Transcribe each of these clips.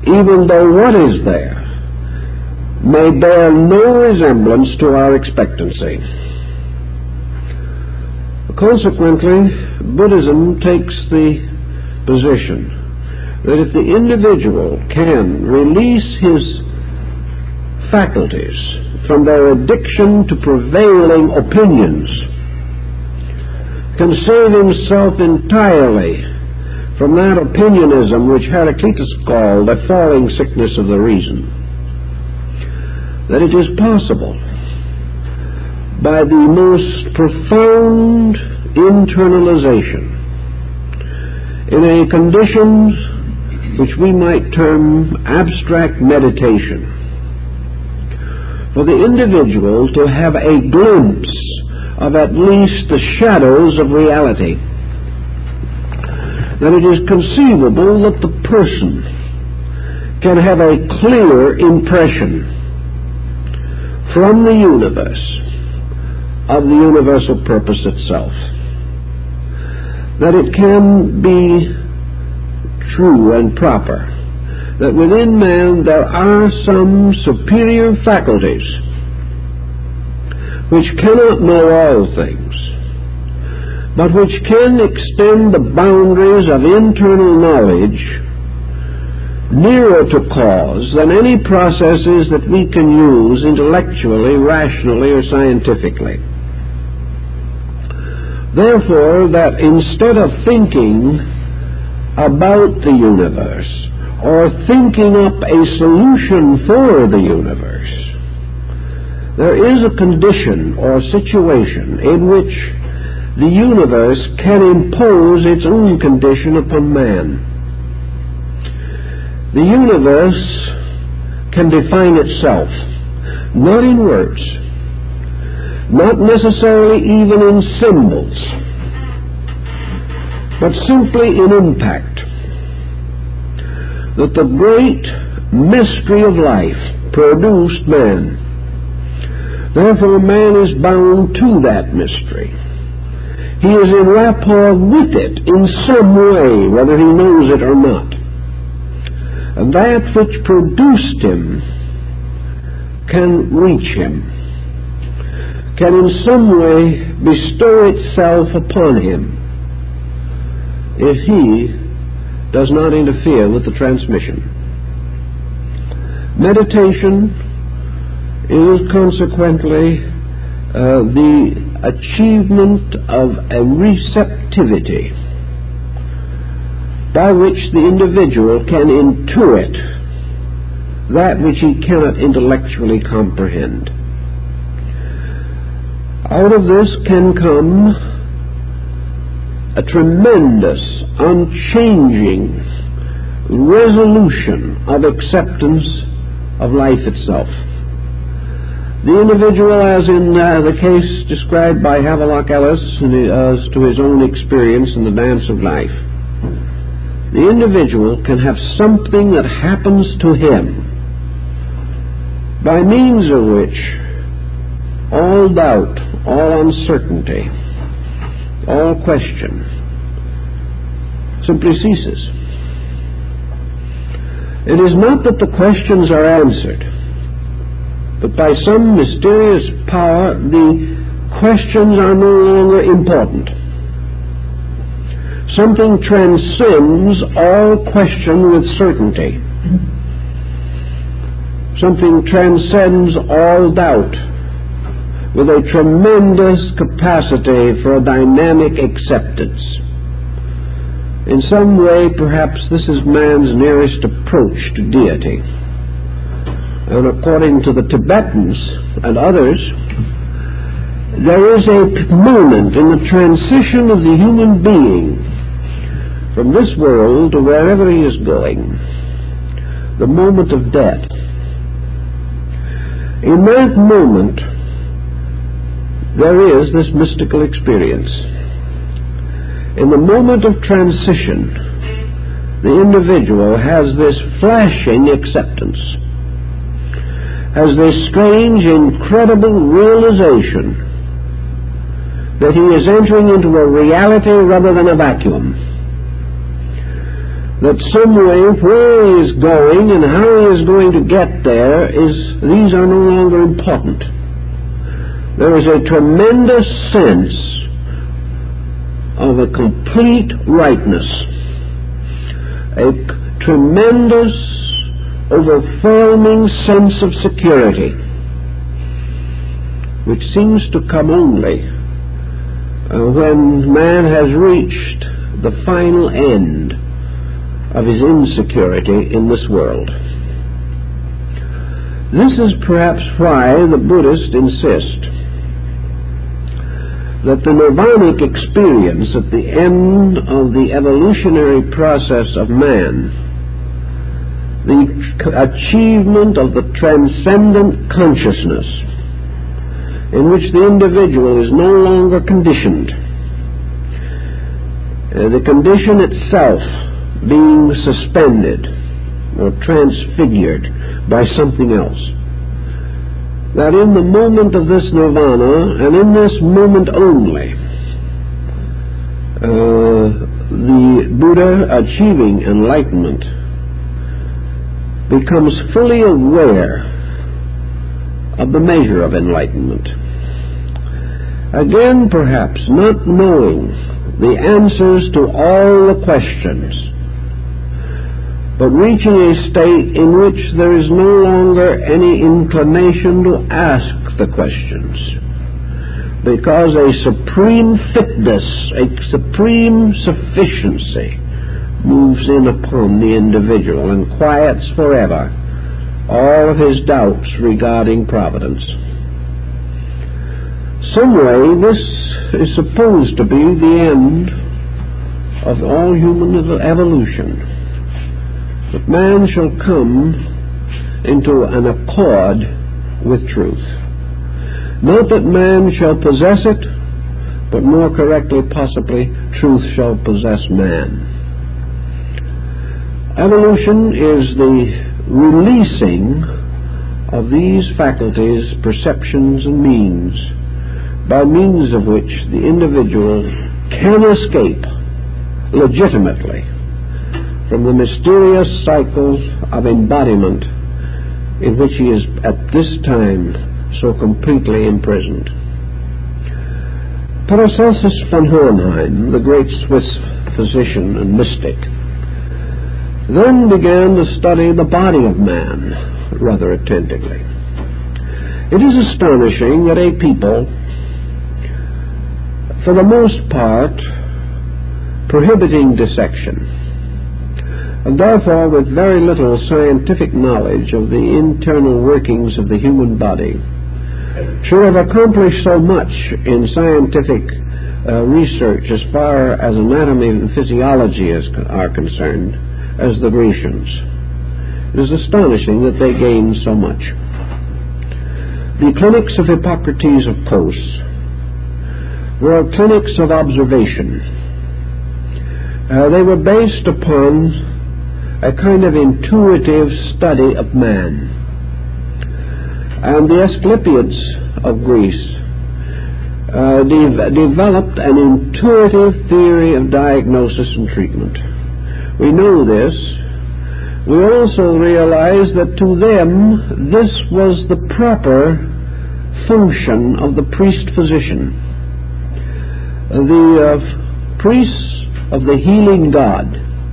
even though what is there may bear no resemblance to our expectancy. Consequently, Buddhism takes the position that if the individual can release his faculties from their addiction to prevailing opinions, can save himself entirely from that opinionism which Heraclitus called a falling sickness of the reason, that it is possible by the most profound internalization in a condition which we might term abstract meditation, for the individual to have a glimpse of at least the shadows of reality, that it is conceivable that the person can have a clear impression from the universe of the universal purpose itself, that it can be true and proper that within man there are some superior faculties which cannot know all things, but which can extend the boundaries of internal knowledge nearer to cause than any processes that we can use intellectually, rationally, or scientifically. Therefore, that instead of thinking about the universe or thinking up a solution for the universe, there is a condition or situation in which the universe can impose its own condition upon man. The universe can define itself, not in words, not necessarily even in symbols, but simply in impact. That the great mystery of life produced man. Therefore, man is bound to that mystery. He is in rapport with it in some way, whether he knows it or not. And that which produced him can reach him, can in some way bestow itself upon him if he does not interfere with the transmission. Meditation is consequently the achievement of a receptivity by which the individual can intuit that which he cannot intellectually comprehend. Out of this can come a tremendous, unchanging resolution of acceptance of life itself. The individual, as in the case described by Havelock Ellis as to his own experience in the dance of life, the individual can have something that happens to him by means of which all doubt, all uncertainty, all question simply ceases. It is not that the questions are answered, but by some mysterious power the questions are no longer important. Something transcends all question with certainty. Something transcends all doubt with a tremendous capacity for a dynamic acceptance. In some way, perhaps this is man's nearest approach to deity. And according to the Tibetans and others, there is a moment in the transition of the human being from this world to wherever he is going, the moment of death. In that moment, there is this mystical experience. In the moment of transition, the individual has this flashing acceptance, has this strange, incredible realization that he is entering into a reality rather than a vacuum, that some way where he is going and how he is going to get there, these are no longer important. There is a tremendous sense of a complete rightness, a tremendous, overwhelming sense of security, which seems to come only when man has reached the final end of his insecurity in this world. This is perhaps why the Buddhists insist that the nirvanic experience at the end of the evolutionary process of man, the achievement of the transcendent consciousness in which the individual is no longer conditioned, the condition itself being suspended or transfigured by something else, that in the moment of this nirvana, and in this moment only, the Buddha achieving enlightenment becomes fully aware of the measure of enlightenment. Again, perhaps, not knowing the answers to all the questions, but reaching a state in which there is no longer any inclination to ask the questions, because a supreme fitness, a supreme sufficiency moves in upon the individual and quiets forever all of his doubts regarding providence. Some way, this is supposed to be the end of all human evolution, that man shall come into an accord with truth. Not that man shall possess it, but more correctly, possibly, truth shall possess man. Evolution is the releasing of these faculties, perceptions, and means, by means of which the individual can escape legitimately from the mysterious cycles of embodiment in which he is at this time so completely imprisoned. Paracelsus von Hohenheim, the great Swiss physician and mystic, then began to study the body of man rather attentively. It is astonishing that a people, for the most part, prohibiting dissection, and therefore with very little scientific knowledge of the internal workings of the human body, should have accomplished so much in scientific research as far as anatomy and physiology are concerned as the Grecians. It is astonishing that they gained so much. The clinics of Hippocrates of Kos were clinics of observation. They were based upon a kind of intuitive study of man. And the Asclepiads of Greece developed an intuitive theory of diagnosis and treatment. We know this. We also realize that to them this was the proper function of the priest-physician. The priests of the healing God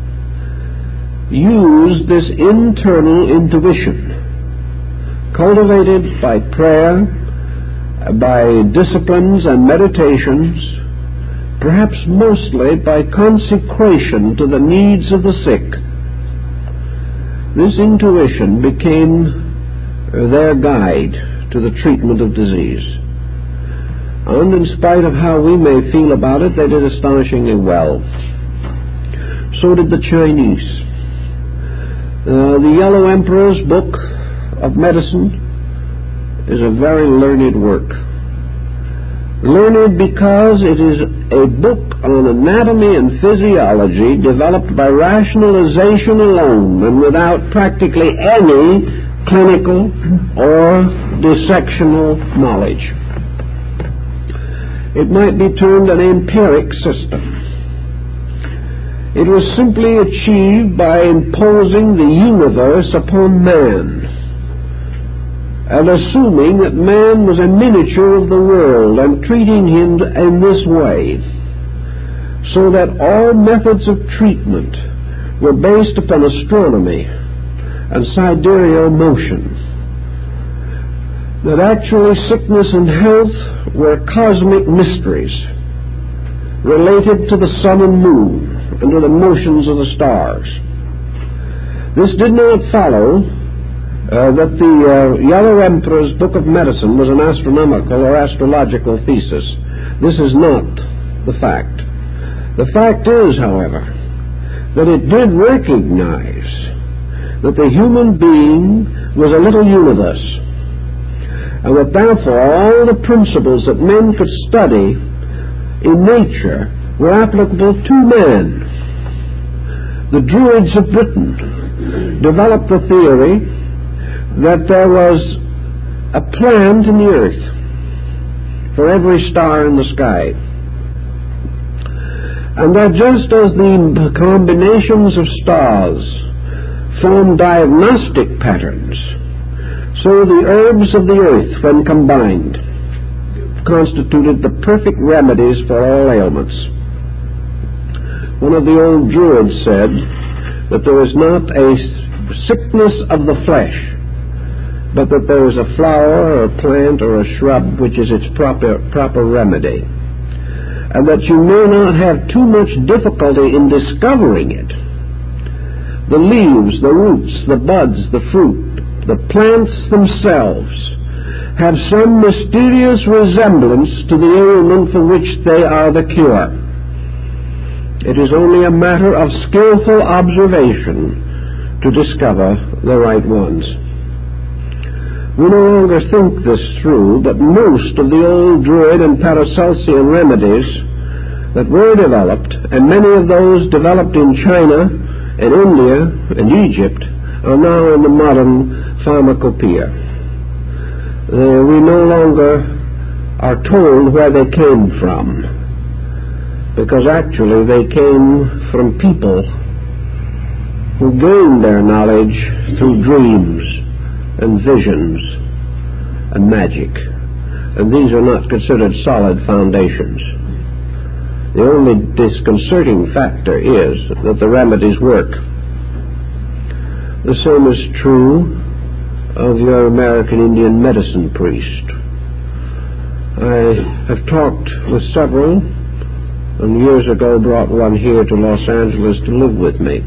used this internal intuition, cultivated by prayer, by disciplines and meditations, perhaps mostly by consecration to the needs of the sick. This intuition became their guide to the treatment of disease. And in spite of how we may feel about it, they did astonishingly well. So did the Chinese. The Yellow Emperor's Book of Medicine is a very learned work. Learned because it is a book on anatomy and physiology developed by rationalization alone and without practically any clinical or dissectional knowledge. It might be termed an empiric system. It was simply achieved by imposing the universe upon man and assuming that man was a miniature of the world and treating him in this way, so that all methods of treatment were based upon astronomy and sidereal motion, that actually sickness and health were cosmic mysteries related to the sun and moon and to the motions of the stars. This did not follow that the Yellow Emperor's Book of Medicine was an astronomical or astrological thesis. This is not the fact. The fact is, however, that it did recognize that the human being was a little universe, and that therefore all the principles that men could study in nature were applicable to man. The Druids of Britain developed the theory that there was a planet in the earth for every star in the sky, and that just as the combinations of stars form diagnostic patterns, so the herbs of the earth, when combined, constituted the perfect remedies for all ailments. One of the old Druids said that there is not a sickness of the flesh, but that there is a flower or a plant or a shrub which is its proper remedy, and that you may not have too much difficulty in discovering it. The leaves, the roots, the buds, the fruit, the plants themselves have some mysterious resemblance to the ailment for which they are the cure. It is only a matter of skillful observation to discover the right ones. We no longer think this through, but most of the old Druid and Paracelsian remedies that were developed, and many of those developed in China and India and Egypt, are now in the modern pharmacopoeia. We no longer are told where they came from, because actually they came from people who gained their knowledge through dreams and visions and magic, and these are not considered solid foundations. The only disconcerting factor is that the remedies work. The same is true of your American Indian medicine priest. I have talked with several, and years ago brought one here to Los Angeles to live with me.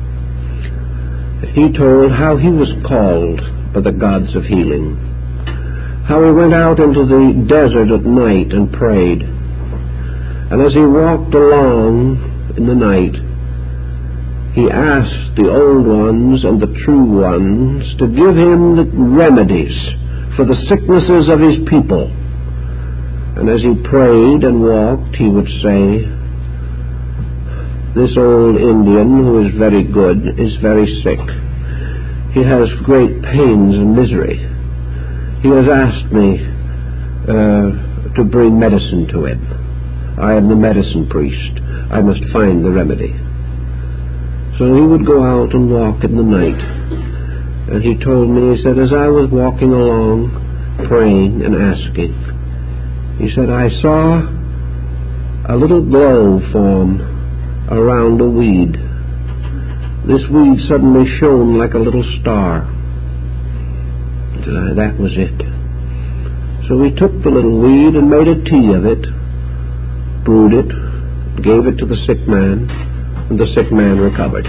He told how he was called by the gods of healing, how he went out into the desert at night and prayed, and as he walked along in the night, he asked the old ones and the true ones to give him the remedies for the sicknesses of his people. And as he prayed and walked, he would say, "This old Indian, who is very good, is very sick. He has great pains and misery. He has asked me to bring medicine to him. I am the medicine priest. I must find the remedy." So he would go out and walk in the night. And he told me, he said, as I was walking along, praying and asking, he said, I saw a little glow form around a weed. This weed suddenly shone like a little star. He said, that was it. So we took the little weed and made a tea of it, brewed it, gave it to the sick man, and the sick man recovered.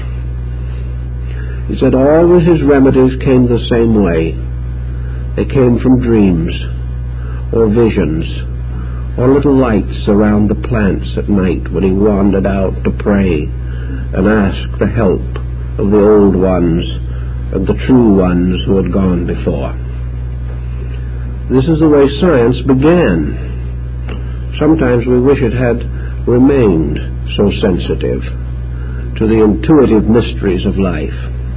He said always his remedies came the same way. They came from dreams or visions or little lights around the plants at night when he wandered out to pray and ask the help of the old ones and the true ones who had gone before. This is the way science began. Sometimes we wish it had remained so sensitive to the intuitive mysteries of life.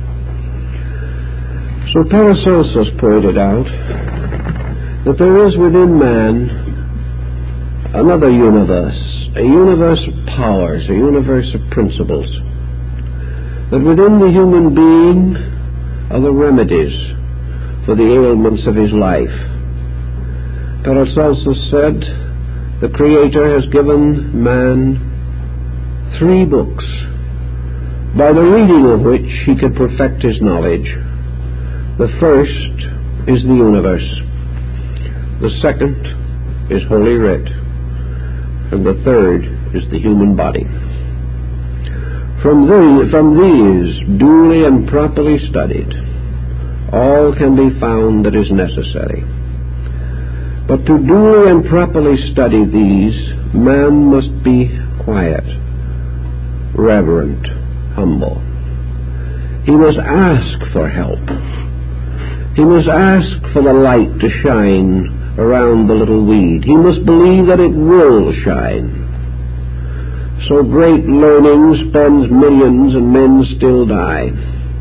So Paracelsus pointed out that there is within man another universe a universe of powers, a universe of principles, that within the human being are the remedies for the ailments of his life. Paracelsus said, the Creator has given man 3 books, by the reading of which he can perfect his knowledge. The first is the universe. The second is Holy Writ. And the third is the human body. From these, duly and properly studied, all can be found that is necessary. But to duly and properly study these, man must be quiet, reverent, humble. He must ask for help. He must ask for the light to shine around the little weed. He must believe that it will shine. So great learning spends millions and men still die.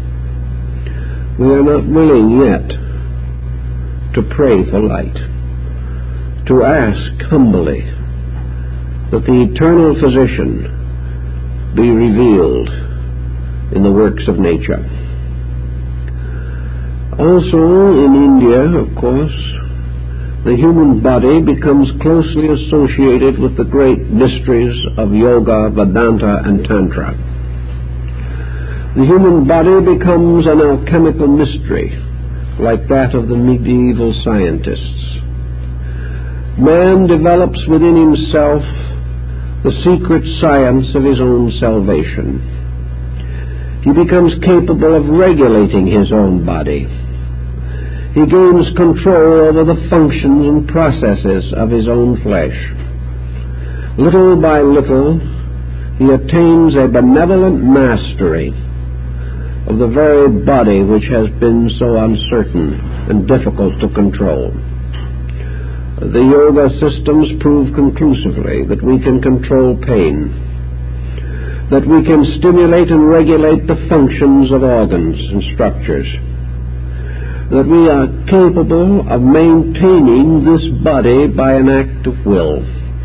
We are not willing yet to pray for light, to ask humbly that the eternal physician be revealed in the works of nature. Also in India, of course, the human body becomes closely associated with the great mysteries of Yoga, Vedanta, and Tantra. The human body becomes an alchemical mystery, like that of the medieval scientists. Man develops within himself the secret science of his own salvation. He becomes capable of regulating his own body. He gains control over the functions and processes of his own flesh. Little by little, he attains a benevolent mastery of the very body which has been so uncertain and difficult to control. The yoga systems prove conclusively that we can control pain, that we can stimulate and regulate the functions of organs and structures, that we are capable of maintaining this body by an act of will.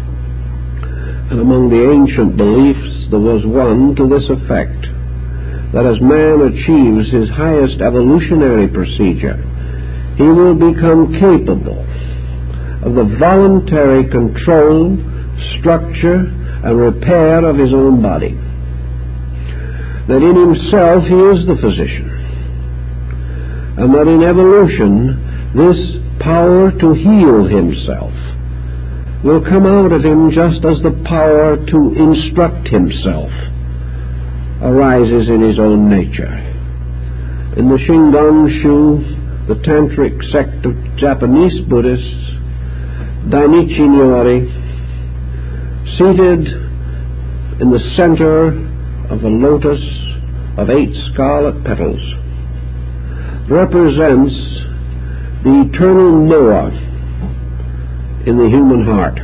And among the ancient beliefs there was one to this effect, that as man achieves his highest evolutionary procedure, he will become capable of the voluntary control, structure, and repair of his own body. That in himself he is the physician, and that in evolution this power to heal himself will come out of him just as the power to instruct himself arises in his own nature. In the Shingon-shu, the tantric sect of Japanese Buddhists, Dainichi Nyori, seated in the center of a lotus of 8 scarlet petals, represents the eternal Noah in the human heart.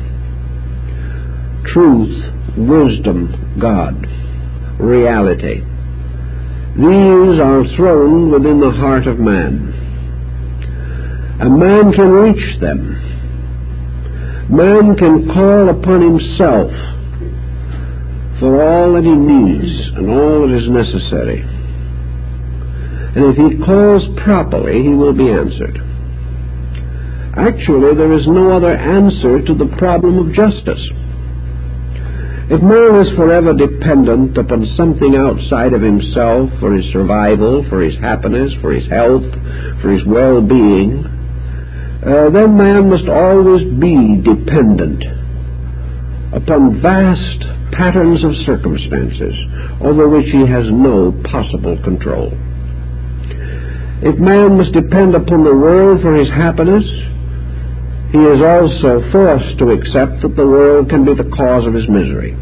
Truth, wisdom, God, reality. These are thrown within the heart of man. And man can reach them. Man can call upon himself for all that he needs and all that is necessary. And if he calls properly, he will be answered. Actually, there is no other answer to the problem of justice. If man is forever dependent upon something outside of himself for his survival, for his happiness, for his health, for his well-being, then man must always be dependent upon vast patterns of circumstances over which he has no possible control. If man must depend upon the world for his happiness, he is also forced to accept that the world can be the cause of his misery.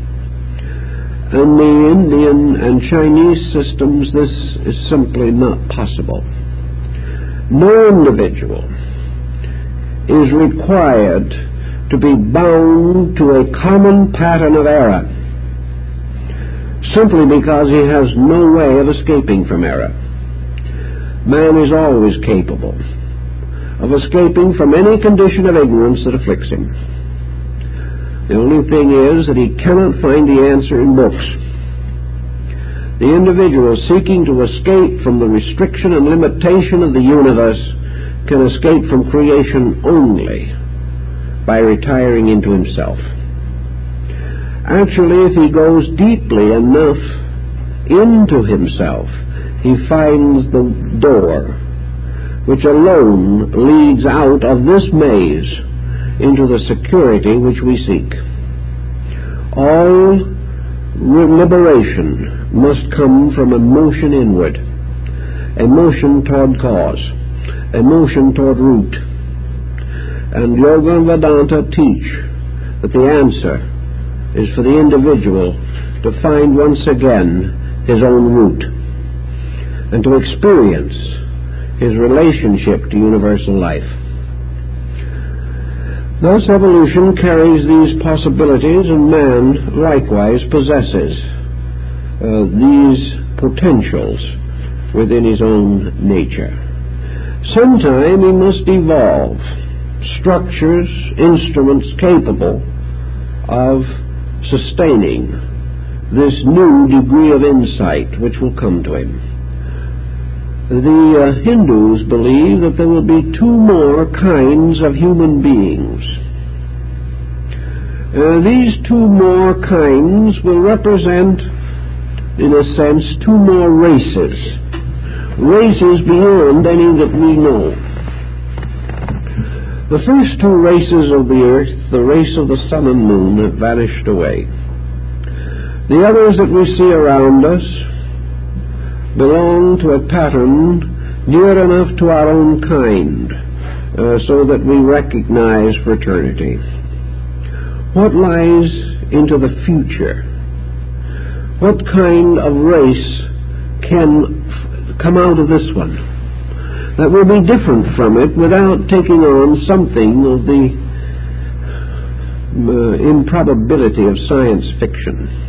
In the Indian and Chinese systems, this is simply not possible. No individual is required to be bound to a common pattern of error simply because he has no way of escaping from error. Man is always capable of escaping from any condition of ignorance that afflicts him. The only only thing is that he cannot find the answer in books. The individual seeking to escape from the restriction and limitation of the universe can escape from creation only by retiring into himself. Actually, if he goes deeply enough into himself, he finds the door which alone leads out of this maze into the security which we seek. All liberation must come from a motion inward, a motion toward cause, a motion toward root. And Yoga and Vedanta teach that the answer is for the individual to find once again his own root and to experience his relationship to universal life. Thus evolution carries these possibilities, and man likewise possesses these potentials within his own nature. Sometime he must evolve structures, instruments capable of sustaining this new degree of insight which will come to him. The Hindus believe that there will be two more kinds of human beings. These two more kinds will represent, in a sense, two more races beyond any that we know. The first two races of the earth, the race of the sun and moon, have vanished away. The others that we see around us belong to a pattern near enough to our own kind so that we recognize fraternity. What lies into the future? What kind of race can come out of this one that will be different from it without taking on something of the improbability of science fiction?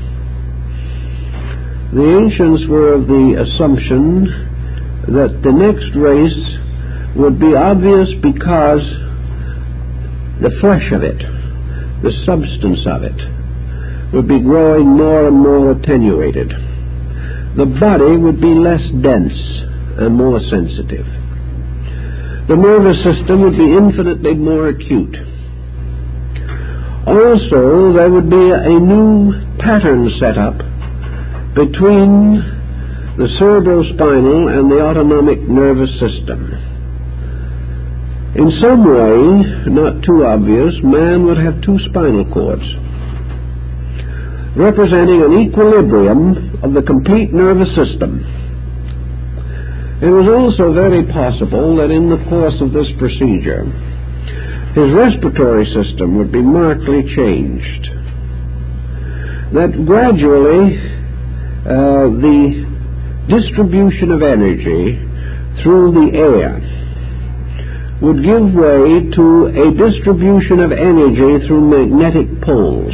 The ancients were of the assumption that the next race would be obvious because the flesh of it, the substance of it, would be growing more and more attenuated. The body would be less dense and more sensitive. The nervous system would be infinitely more acute. Also, there would be a new pattern set up between the cerebrospinal and the autonomic nervous system. In some way, not too obvious, man would have two spinal cords, representing an equilibrium of the complete nervous system. It was also very possible that in the course of this procedure, his respiratory system would be markedly changed, that gradually the distribution of energy through the air would give way to a distribution of energy through magnetic poles.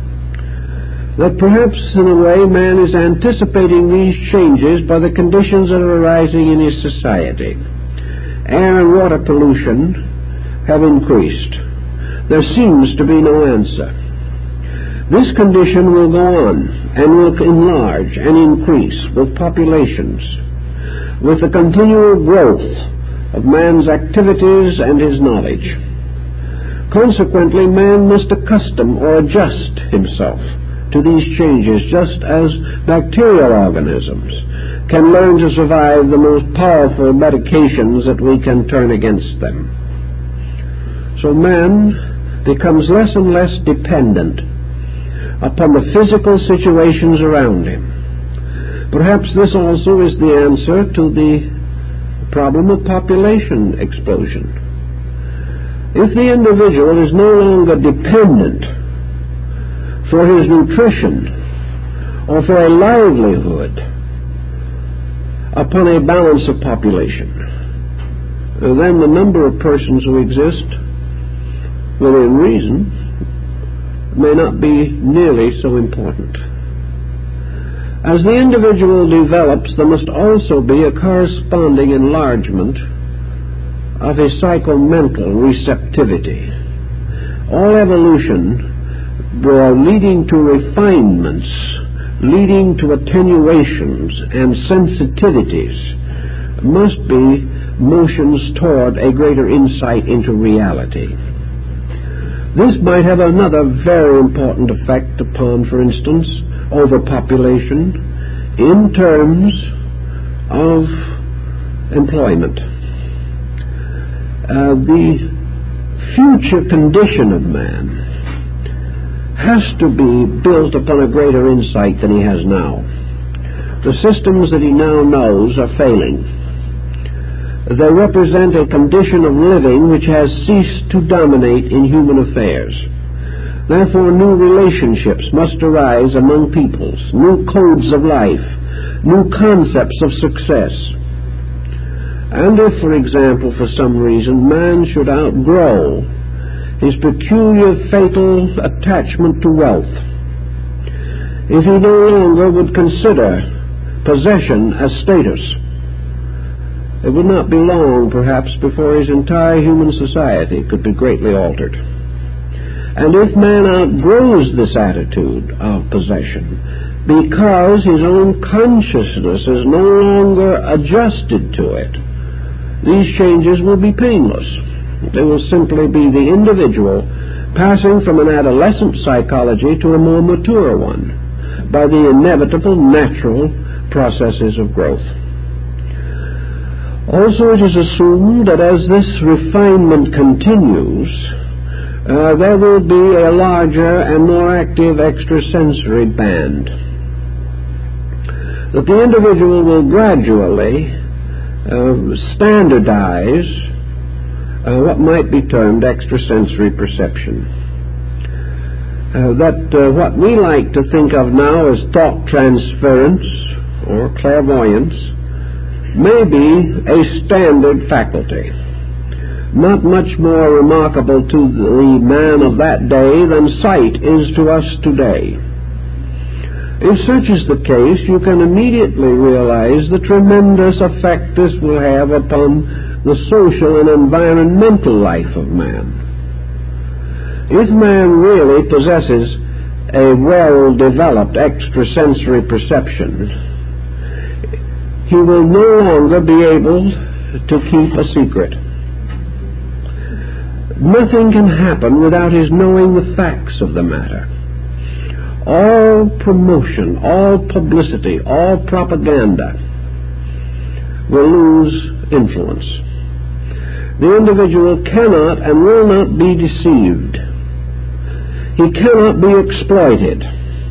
That perhaps in a way man is anticipating these changes by the conditions that are arising in his society. Air and water pollution have increased. There seems to be no answer. This condition will go on and will enlarge and increase with populations, with the continual growth of man's activities and his knowledge. Consequently, man must accustom or adjust himself to these changes, just as bacterial organisms can learn to survive the most powerful medications that we can turn against them. So man becomes less and less dependent upon the physical situations around him. Perhaps this also is the answer to the problem of population explosion. If the individual is no longer dependent for his nutrition or for a livelihood upon a balance of population, then the number of persons who exist within reason may not be nearly so important. As the individual develops, there must also be a corresponding enlargement of his psychomental receptivity. All evolution leading to refinements, leading to attenuations and sensitivities, must be motions toward a greater insight into reality. This might have another very important effect upon, for instance, overpopulation in terms of employment. The future condition of man has to be built upon a greater insight than he has now. The systems that he now knows are failing. They represent a condition of living which has ceased to dominate in human affairs. Therefore, new relationships must arise among peoples, new codes of life, new concepts of success. And if, for example, for some reason, man should outgrow his peculiar fatal attachment to wealth, if he no longer would consider possession as status, it would not be long, perhaps, before his entire human society could be greatly altered. And if man outgrows this attitude of possession because his own consciousness is no longer adjusted to it, these changes will be painless. They will simply be the individual passing from an adolescent psychology to a more mature one by the inevitable natural processes of growth. Also, it is assumed that as this refinement continues, there will be a larger and more active extrasensory band. That the individual will gradually standardize what might be termed extrasensory perception. What we like to think of now as thought transference or clairvoyance may be a standard faculty, not much more remarkable to the man of that day than sight is to us today. If such is the case, you can immediately realize the tremendous effect this will have upon the social and environmental life of man. If man really possesses a well-developed extrasensory perception, he will no longer be able to keep a secret. Nothing can happen without his knowing the facts of the matter. All promotion, all publicity, all propaganda will lose influence. The individual cannot and will not be deceived. He cannot be exploited.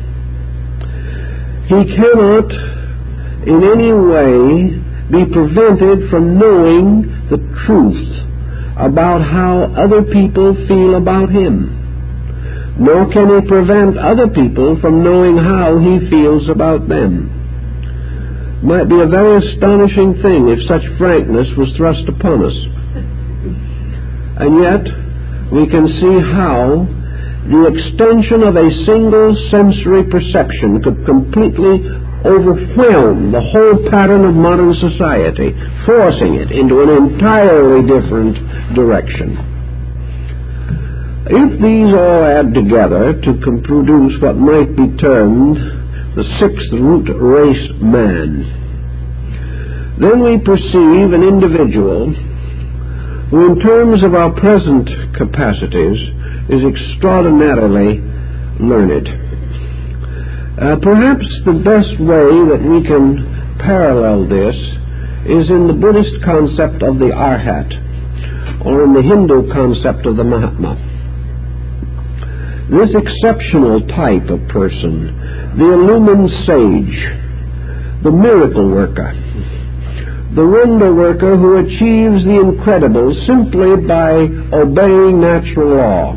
He cannot in any way be prevented from knowing the truth about how other people feel about him. Nor can he prevent other people from knowing how he feels about them. It might be a very astonishing thing if such frankness was thrust upon us. And yet, we can see how the extension of a single sensory perception could completely overwhelm the whole pattern of modern society, forcing it into an entirely different direction. If these all add together to produce what might be termed the sixth root race man, then we perceive an individual who, in terms of our present capacities, is extraordinarily learned. Perhaps the best way that we can parallel this is in the Buddhist concept of the Arhat, or in the Hindu concept of the Mahatma. This exceptional type of person, the illumined sage, the miracle worker, the wonder worker who achieves the incredible simply by obeying natural law,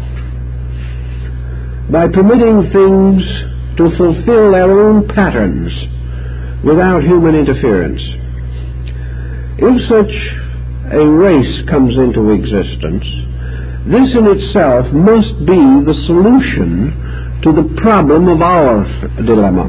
by permitting things to fulfill their own patterns without human interference. If such a race comes into existence, this in itself must be the solution to the problem of our dilemma.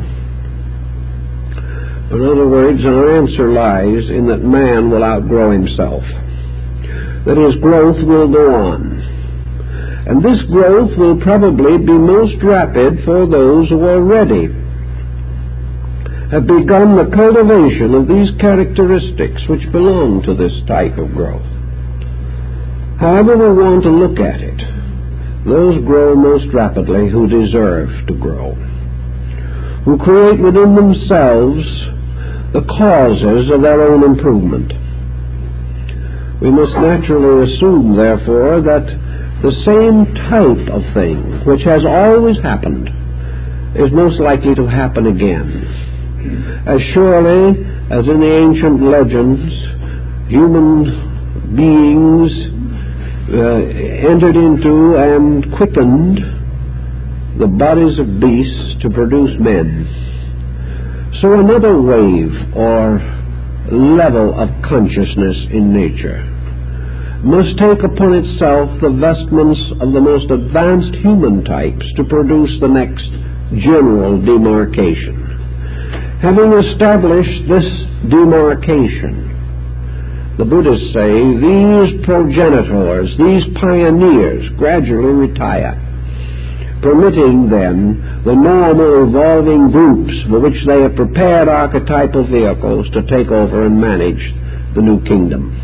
In other words, our answer lies in that man will outgrow himself, that his growth will go on, And this growth will probably be most rapid for those who already have begun the cultivation of these characteristics which belong to this type of growth. However we want to look at it, those grow most rapidly who deserve to grow, who create within themselves the causes of their own improvement. We must naturally assume, therefore, that the same type of thing which has always happened is most likely to happen again. As surely as in the ancient legends, human beings entered into and quickened the bodies of beasts to produce men, so another wave or level of consciousness in nature must take upon itself the vestments of the most advanced human types to produce the next general demarcation. Having established this demarcation, the Buddhists say these progenitors, these pioneers, gradually retire, permitting then the normal evolving groups for which they have prepared archetypal vehicles to take over and manage the new kingdom.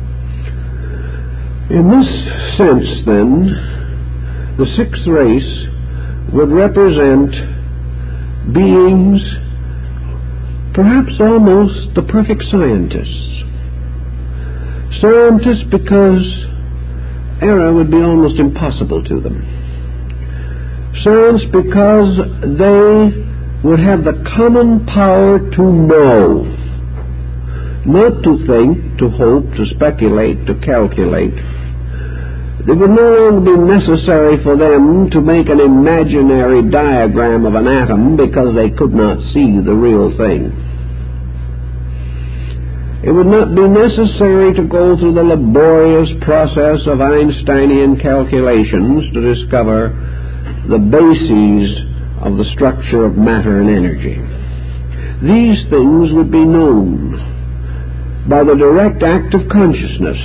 In this sense, then, the sixth race would represent beings, perhaps almost the perfect scientists. Scientists because error would be almost impossible to them. Science because they would have the common power to know, not to think, to hope, to speculate, to calculate. It would no longer be necessary for them to make an imaginary diagram of an atom because they could not see the real thing. It would not be necessary to go through the laborious process of Einsteinian calculations to discover the bases of the structure of matter and energy. These things would be known by the direct act of consciousness.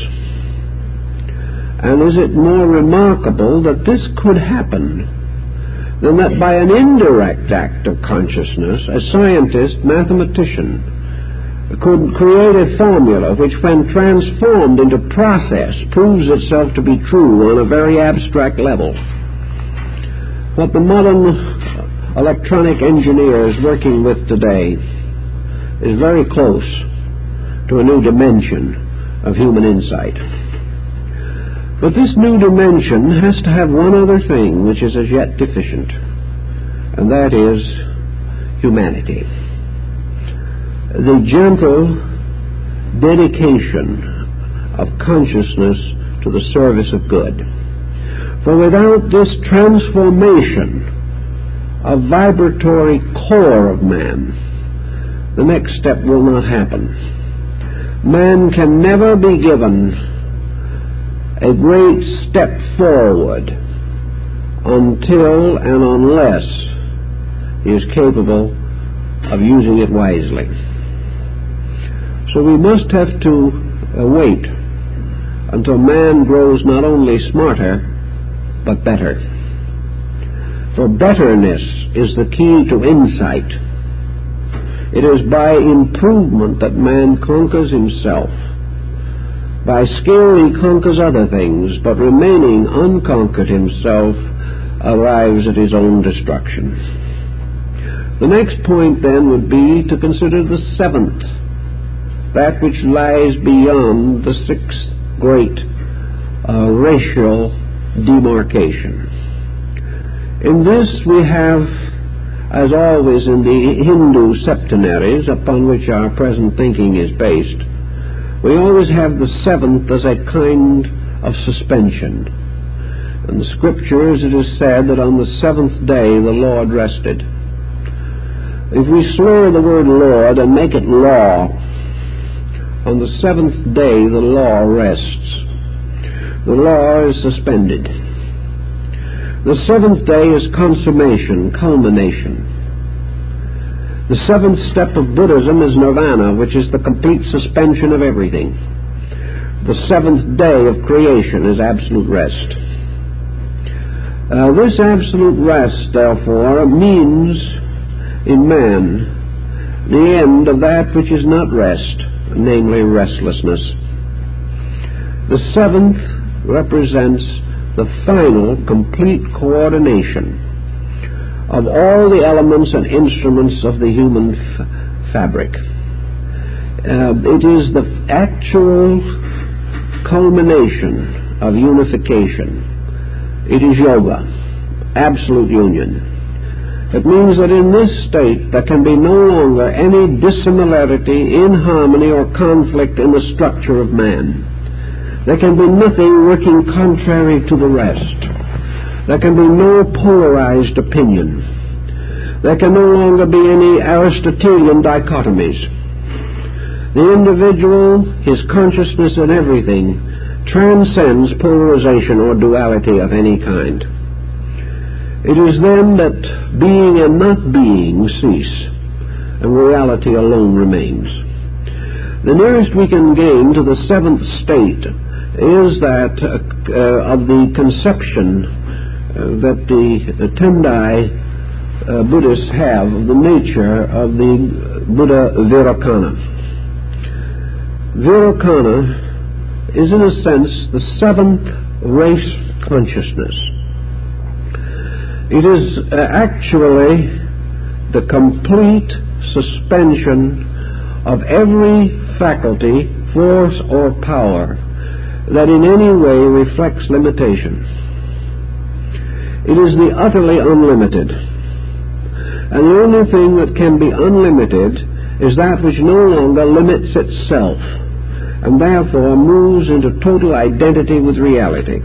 And is it more remarkable that this could happen than that by an indirect act of consciousness, a scientist, mathematician, could create a formula which, when transformed into process, proves itself to be true on a very abstract level? What the modern electronic engineer is working with today is very close to a new dimension of human insight. But this new dimension has to have one other thing which is as yet deficient, and that is humanity. The gentle dedication of consciousness to the service of good. For without this transformation of vibratory core of man, the next step will not happen. Man can never be given a great step forward until and unless he is capable of using it wisely. So we must have to wait until man grows not only smarter, but better. For betterness is the key to insight. It is by improvement that man conquers himself. By skill he conquers other things, but remaining unconquered himself arrives at his own destruction. The next point then would be to consider the seventh, that which lies beyond the sixth great racial demarcation. In this we have, as always in the Hindu septenaries upon which our present thinking is based, we always have the seventh as a kind of suspension. In the Scriptures it is said that on the seventh day the Lord rested. If we slur the word Lord and make it law, on the seventh day the law rests. The law is suspended. The seventh day is consummation, culmination. The seventh step of Buddhism is nirvana, which is the complete suspension of everything. The seventh day of creation is absolute rest. This absolute rest, therefore, means in man the end of that which is not rest, namely restlessness. The seventh represents the final, complete coordination of all the elements and instruments of the human fabric. It is the actual culmination of unification. It is yoga, absolute union. It means that in this state there can be no longer any dissimilarity, inharmony, or conflict in the structure of man. There can be nothing working contrary to the rest. There can be no polarized opinion. There can no longer be any Aristotelian dichotomies. The individual, his consciousness and everything, transcends polarization or duality of any kind. It is then that being and not being cease, and reality alone remains. The nearest we can gain to the seventh state is that of the conception that the Tendai Buddhists have of the nature of the Buddha Vairocana. Vairocana is in a sense the seventh race consciousness. It is actually the complete suspension of every faculty, force, or power that in any way reflects limitation. It is the utterly unlimited. And the only thing that can be unlimited is that which no longer limits itself, and therefore moves into total identity with reality.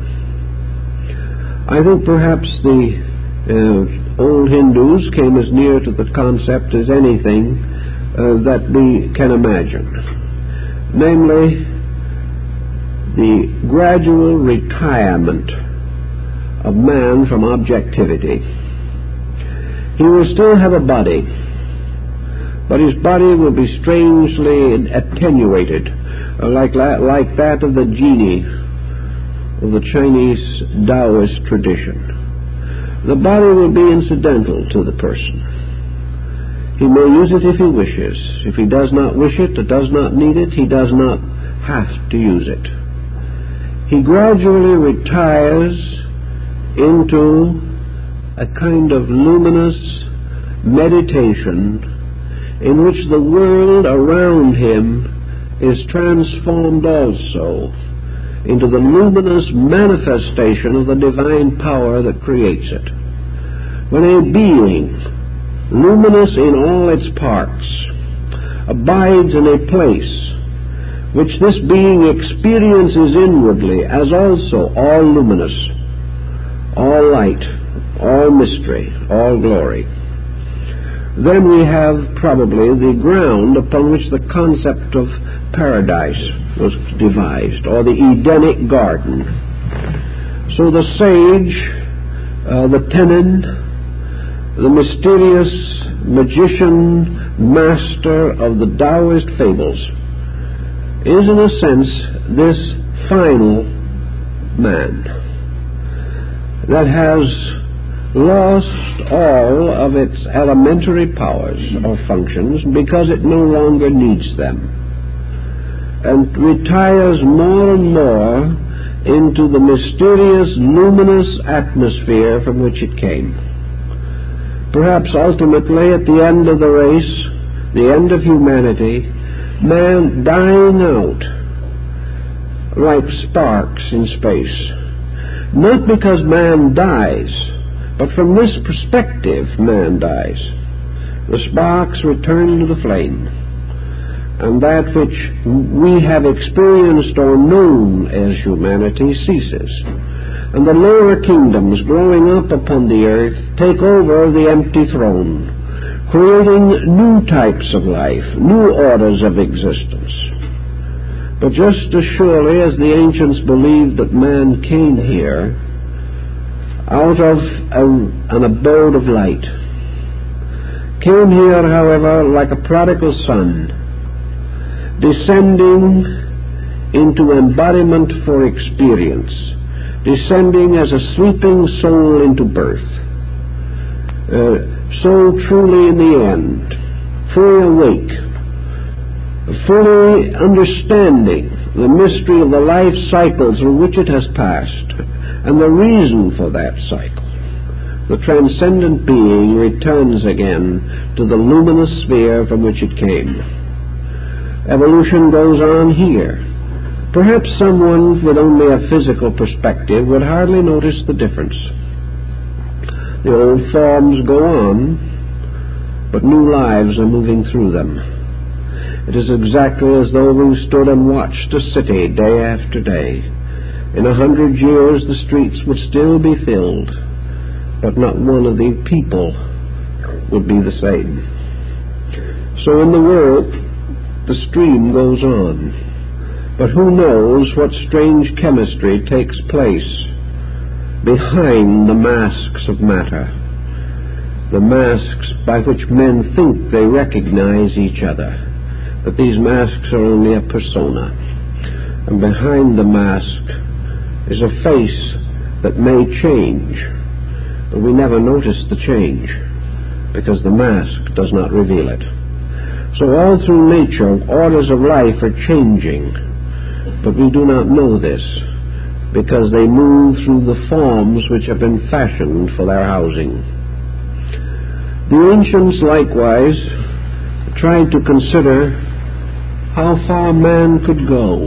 I think perhaps the old Hindus came as near to the concept as anything that we can imagine, namely the gradual retirement of man from objectivity. He will still have a body, but his body will be strangely attenuated, like that of the genie of the Chinese Taoist tradition. The body will be incidental to the person. He may use it if he wishes. If he does not wish it or does not need it, he does not have to use it. He gradually retires into a kind of luminous meditation in which the world around him is transformed also into the luminous manifestation of the divine power that creates it. When a being, luminous in all its parts, abides in a place which this being experiences inwardly as also all luminous, all light, all mystery, all glory, then we have probably the ground upon which the concept of paradise was devised, or the Edenic garden. So the sage, the tenon, the mysterious magician master of the Taoist fables, is in a sense this final man that has lost all of its elementary powers or functions because it no longer needs them, and retires more and more into the mysterious, luminous atmosphere from which it came. Perhaps ultimately, at the end of the race, the end of humanity, man dying out like sparks in space. Not because man dies, but from this perspective man dies. The sparks return to the flame, and that which we have experienced or known as humanity ceases, and the lower kingdoms growing up upon the earth take over the empty throne, creating new types of life, new orders of existence. But just as surely as the ancients believed that man came here out of an abode of light, came here, however, like a prodigal son, descending into embodiment for experience, descending as a sleeping soul into birth, so truly in the end, fully awake, fully understanding the mystery of the life cycle through which it has passed and the reason for that cycle, the transcendent being returns again to the luminous sphere from which it came. Evolution goes on here. Perhaps someone with only a physical perspective would hardly notice the difference. The old forms go on, but new lives are moving through them. It is exactly as though we stood and watched a city day after day. In 100 years the streets would still be filled, but not one of the people would be the same. So in the world, the stream goes on. But who knows what strange chemistry takes place behind the masks of matter, the masks by which men think they recognize each other. But these masks are only a persona. And behind the mask is a face that may change, but we never notice the change because the mask does not reveal it. So all through nature, orders of life are changing, but we do not know this because they move through the forms which have been fashioned for their housing. The ancients likewise tried to consider how far man could go.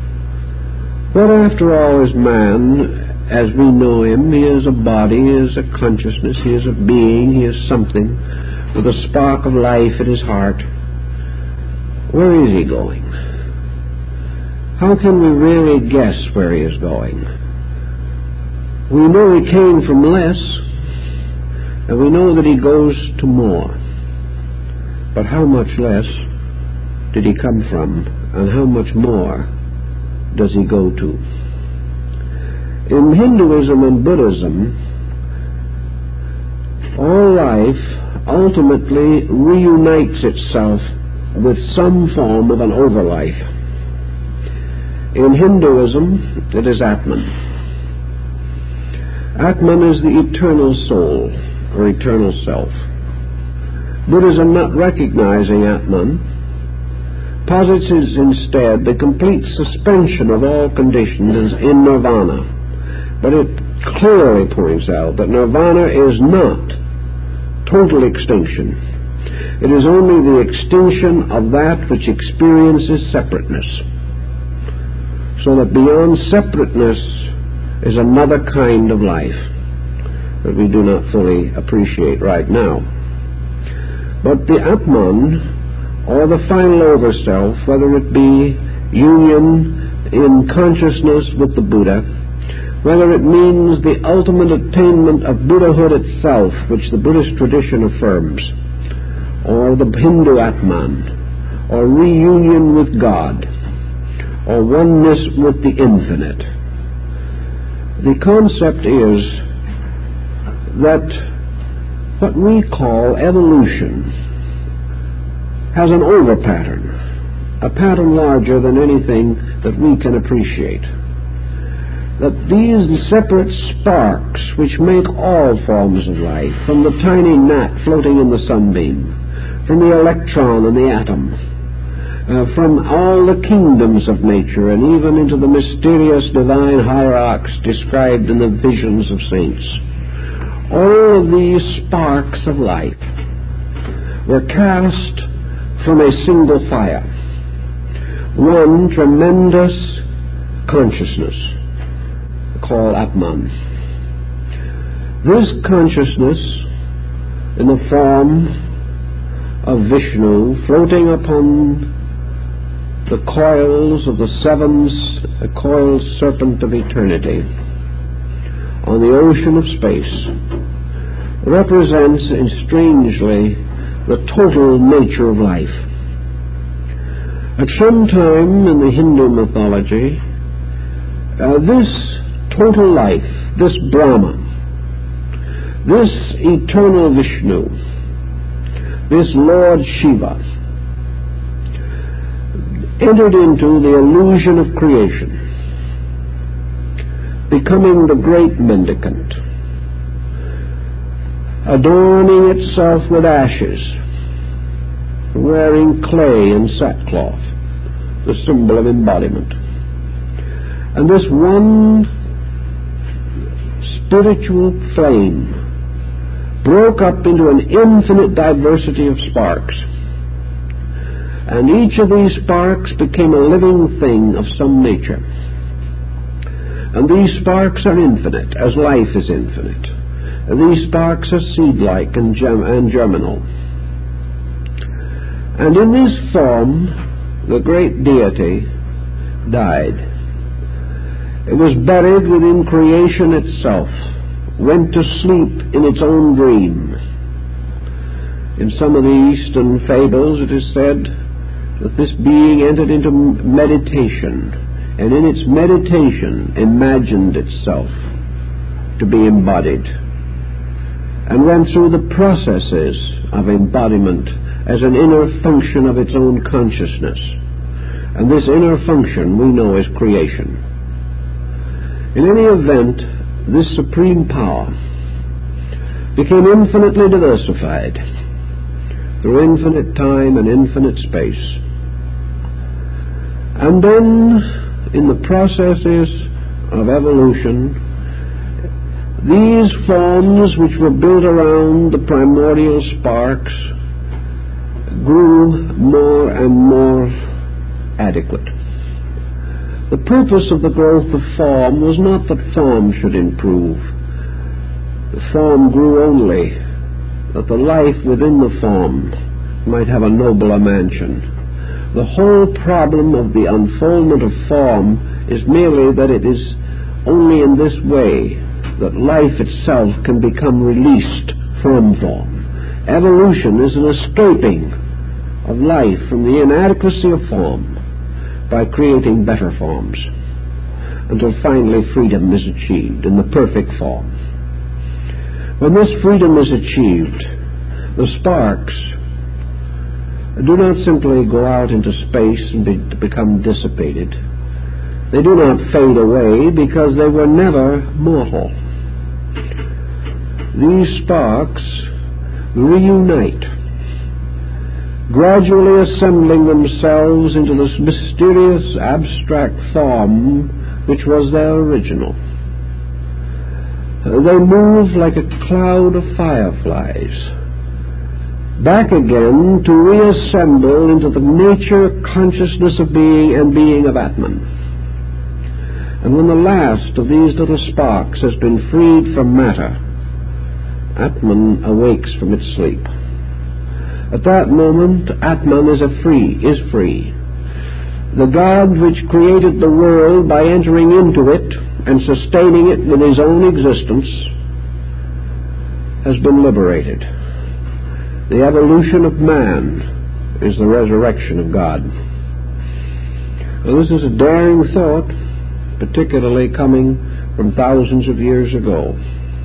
What after all is man as we know him? He is a body, he is a consciousness, he is a being, he is something with a spark of life in his heart. Where is he going? How can we really guess where he is going? We know he came from less, and we know that he goes to more. But how much less did he come from, and how much more does he go to? In Hinduism and Buddhism, all life ultimately reunites itself with some form of an overlife. In Hinduism, it is Atman. Atman is the eternal soul, or eternal self. Buddhism, not recognizing Atman, posits instead the complete suspension of all conditions in nirvana. But it clearly points out that nirvana is not total extinction. It is only the extinction of that which experiences separateness. So that beyond separateness is another kind of life that we do not fully appreciate right now. But the Atman, or the final overself, whether it be union in consciousness with the Buddha, whether it means the ultimate attainment of Buddhahood itself, which the Buddhist tradition affirms, or the Hindu Atman, or reunion with God, or oneness with the infinite. The concept is that what we call evolution has an over pattern, a pattern larger than anything that we can appreciate. That these separate sparks which make all forms of life, from the tiny gnat floating in the sunbeam, from the electron and the atom, from all the kingdoms of nature and even into the mysterious divine hierarchs described in the visions of saints. All of these sparks of life were cast from a single fire, one tremendous consciousness called Atman. This consciousness, in the form of Vishnu, floating upon the coils of the the coiled serpent of eternity on the ocean of space, represents strangely the total nature of life. At some time in the Hindu mythology, this total life, this Brahma, this eternal Vishnu, this Lord Shiva, entered into the illusion of creation. becoming the great mendicant, adorning itself with ashes, wearing clay and sackcloth, the symbol of embodiment. And this one spiritual flame broke up into an infinite diversity of sparks. And each of these sparks became a living thing of some nature. And these sparks are infinite, as life is infinite. And these sparks are seed-like and germinal. And in this form, the great deity died. It was buried within creation itself, went to sleep in its own dream. In some of the Eastern fables it is said that this being entered into meditation, and in its meditation imagined itself to be embodied, and went through the processes of embodiment as an inner function of its own consciousness. And this inner function we know as creation. In any event, this supreme power became infinitely diversified through infinite time and infinite space. And then, in the processes of evolution, these forms which were built around the primordial sparks grew more and more adequate. The purpose of the growth of form was not that form should improve. The form grew only that the life within the form might have a nobler mansion. The whole problem of the unfoldment of form is merely that it is only in this way that life itself can become released from form. Evolution is an escaping of life from the inadequacy of form by creating better forms, until finally freedom is achieved in the perfect form. When this freedom is achieved, the sparks do not simply go out into space and become dissipated. They do not fade away because they were never mortal. These sparks reunite, gradually assembling themselves into this mysterious abstract form which was their original. They move like a cloud of fireflies, back again to reassemble into the nature, consciousness of being and being of Atman. And when the last of these little sparks has been freed from matter, Atman awakes from its sleep. At that moment, Atman is free. The God which created the world by entering into it and sustaining it with his own existence has been liberated. The evolution of man is the resurrection of God. Well, this is a daring thought, particularly coming from thousands of years ago.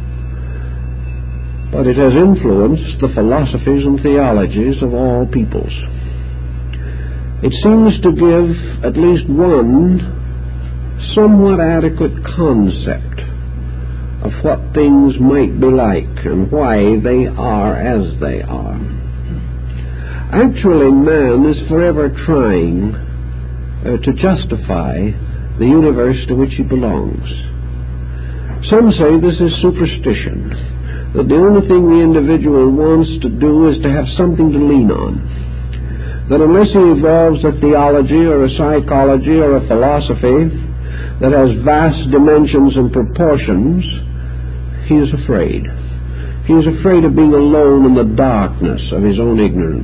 But it has influenced the philosophies and theologies of all peoples. It seems to give at least one somewhat adequate concept of what things might be like and why they are as they are. Actually, man is forever trying to justify the universe to which he belongs. Some say this is superstition, that the only thing the individual wants to do is to have something to lean on, that unless he evolves a theology or a psychology or a philosophy that has vast dimensions and proportions, he is afraid. He is afraid of being alone in the darkness of his own ignorance.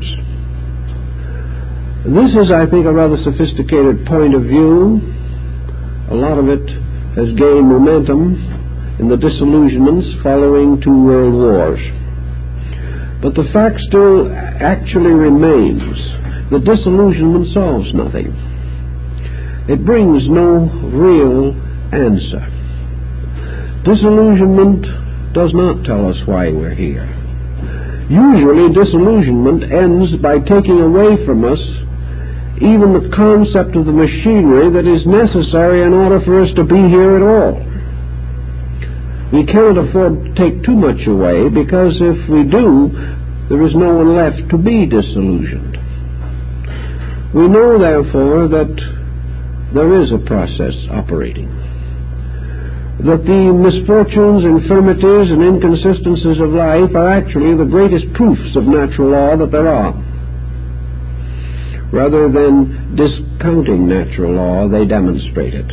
This is, I think, a rather sophisticated point of view. A lot of it has gained momentum in the disillusionments following 2 world wars. But the fact still actually remains that disillusionment solves nothing. It brings no real answer. Disillusionment does not tell us why we're here. Usually disillusionment ends by taking away from us even the concept of the machinery that is necessary in order for us to be here at all. We cannot afford to take too much away, because if we do, there is no one left to be disillusioned. We know, therefore, that there is a process operating, that the misfortunes, infirmities, and inconsistencies of life are actually the greatest proofs of natural law that there are. Rather than discounting natural law, they demonstrate it.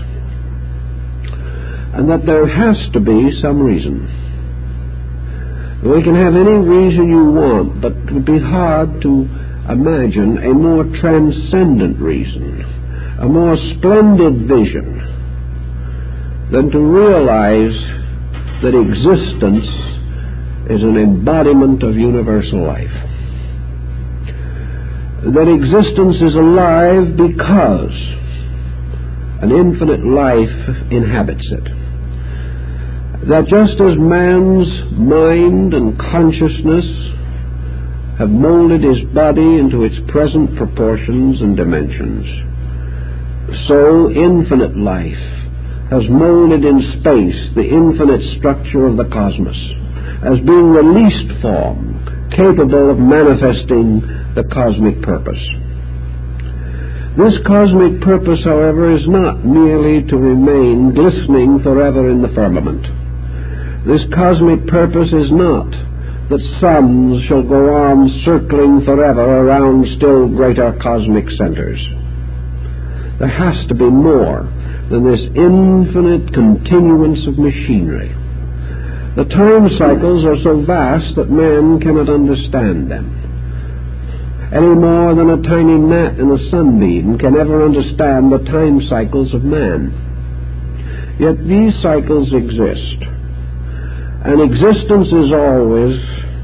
And that there has to be some reason. We can have any reason you want, but it would be hard to imagine a more transcendent reason, a more splendid vision, than to realize that existence is an embodiment of universal life. That existence is alive because an infinite life inhabits it. That just as man's mind and consciousness have molded his body into its present proportions and dimensions, so infinite life has molded in space the infinite structure of the cosmos as being the least form capable of manifesting the cosmic purpose. This cosmic purpose, however, is not merely to remain glistening forever in the firmament. This cosmic purpose is not that suns shall go on circling forever around still greater cosmic centers. There has to be more than this infinite continuance of machinery. The time cycles are so vast that man cannot understand them, any more than a tiny gnat in a sunbeam can ever understand the time cycles of man. Yet these cycles exist, and existence is always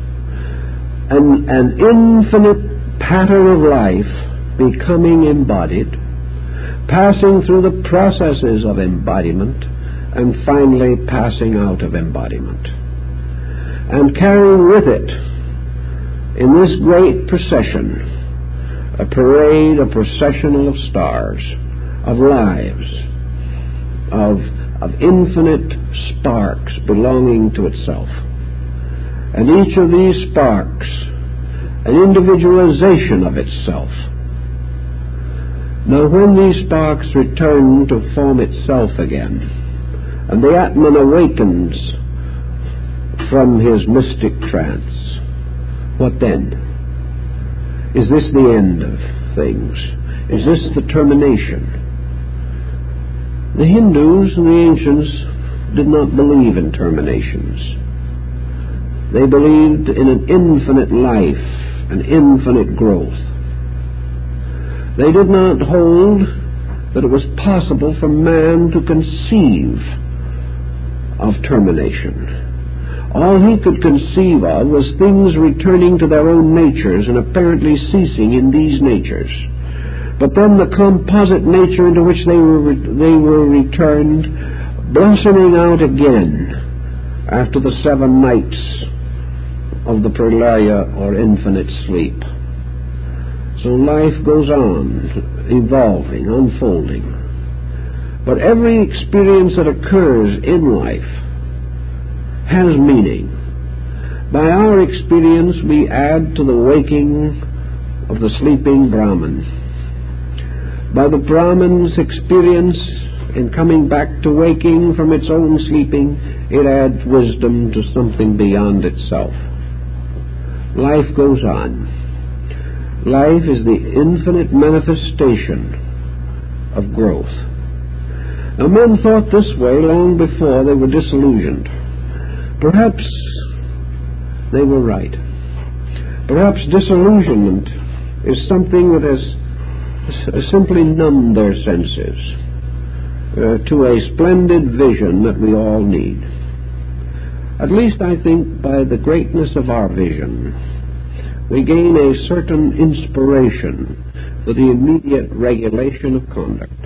an infinite pattern of life becoming embodied, passing through the processes of embodiment, and finally passing out of embodiment, and carrying with it, in this great procession, a parade, a processional of stars, of lives, of infinite sparks belonging to itself. And each of these sparks, an individualization of itself. Now, when these sparks return to form itself again, and the Atman awakens from his mystic trance, what then? Is this the end of things? Is this the termination? The Hindus and the ancients did not believe in terminations. They believed in an infinite life, an infinite growth. They did not hold that it was possible for man to conceive of termination. All he could conceive of was things returning to their own natures and apparently ceasing in these natures. But then the composite nature into which they were returned, blossoming out again after the 7 nights of the pralaya, or infinite sleep. So life goes on, evolving, unfolding. But every experience that occurs in life has meaning. By our experience, we add to the waking of the sleeping Brahman. By the Brahman's experience in coming back to waking from its own sleeping, it adds wisdom to something beyond itself. Life goes on. Life is the infinite manifestation of growth. Now, men thought this way long before they were disillusioned. Perhaps they were right. Perhaps disillusionment is something that has simply numbed their senses to a splendid vision that we all need. At least I think by the greatness of our vision, we gain a certain inspiration for the immediate regulation of conduct.